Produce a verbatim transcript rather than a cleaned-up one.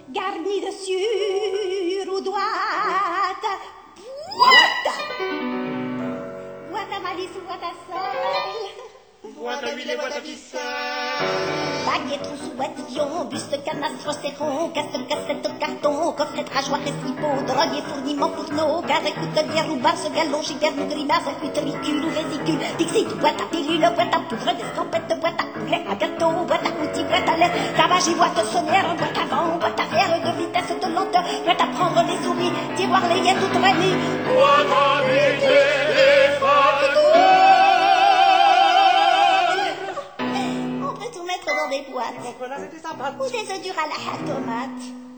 garni de sur ou droite. Boîte Boîte à malice ou boîte à sel. Boîte à huile et boîte à ficelle. Baguette, trousseau, boîtillon, buste, canastre, serron, casque, cassette, carton, coffret, rageoir, esquipot, droguer, fourniment, fourneau, carré, coutelière ou barce, galon, giverno, grimace, cutricule ou vésicule, dixit, boîte à pilule, boîte à poudre, d'escampette, boîte à poulet, à gâteau, boîte à outils, boîte à lait, tabagie, boîte sonnière, boîte à vent, boîte à verre, de vitesse, de lenteur, boîte à prendre les souris, tiroir, layette, tout traîner, Boîte à vider les facteurs. on peut tout mettre dans des boîtes, On peut la mettre des sabates. ou des œufs durs à la tomate.